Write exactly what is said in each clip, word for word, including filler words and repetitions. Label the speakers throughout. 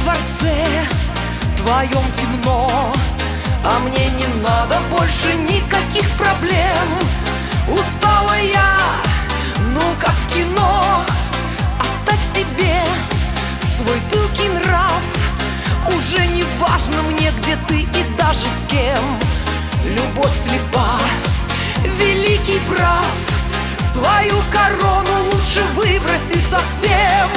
Speaker 1: дворце твоем темно, а мне не надо больше никаких проблем. Устала я, ну как в кино. Оставь себе свой пылкий нрав. Уже не важно мне, где ты и даже с кем. Любовь слепа, великий прав. Свою корону лучше выброси совсем.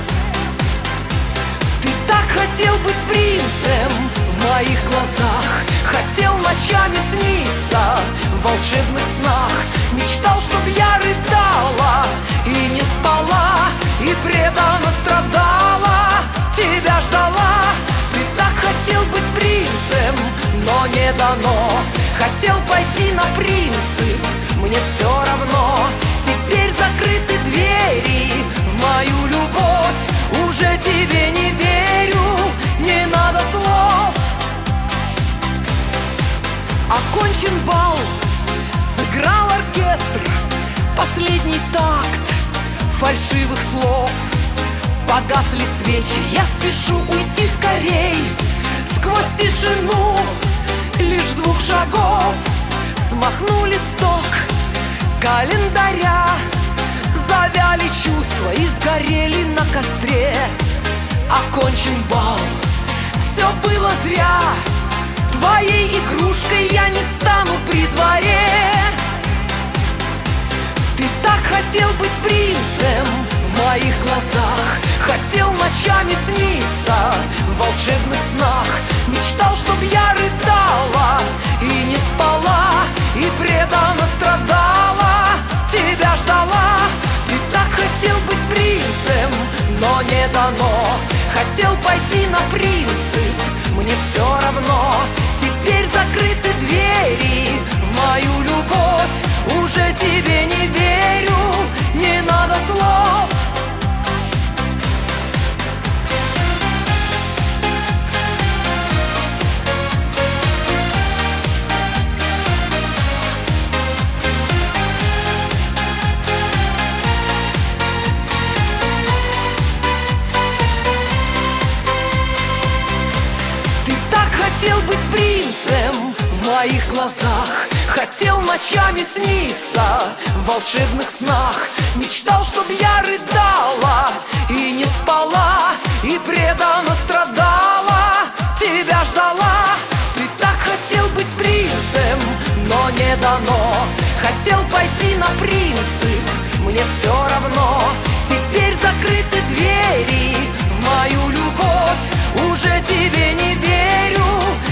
Speaker 1: Ты так хотел быть принцем в моих глазах, хотел ночами сниться в волшебных снах. Мечтал, чтоб я рыдала и не спала, и преданно страдала, тебя ждала. Ты так хотел быть принцем, но не дано. Хотел пойти на принцип, мне все равно. Теперь закрыты двери в мою любовь. Уже тебе не верю, не надо слов. Окончен бал, сыграл оркестр последний такт фальшивых слов. Погасли свечи, я спешу уйти скорей. Сквозь тишину лишь звук шагов. Смахну листок календаря. Завяли чувства и сгорели на костре. Окончен бал, все было зря. Твоей игрушкой я не стану при дворе. Ты так хотел быть принцем в моих глазах, хотел ночами сниться в волшебных снах. Мечтал, чтоб я рыдала и не спала, и преданно страдала, тебя ждала. Ты так хотел быть принцем, но не дано. Хотел пойти на принцип, мне все равно. Теперь закрыты двери в мою любовь. Уже тебе не верю, не надо слов. Хотел быть принцем в моих глазах, хотел ночами сниться в волшебных снах. Мечтал, чтоб я рыдала и не спала, и преданно страдала, тебя ждала. Ты так хотел быть принцем, но не дано. Хотел пойти на принцип, мне все равно. Теперь закрыты двери в мою любовь. Уже тебе не верю,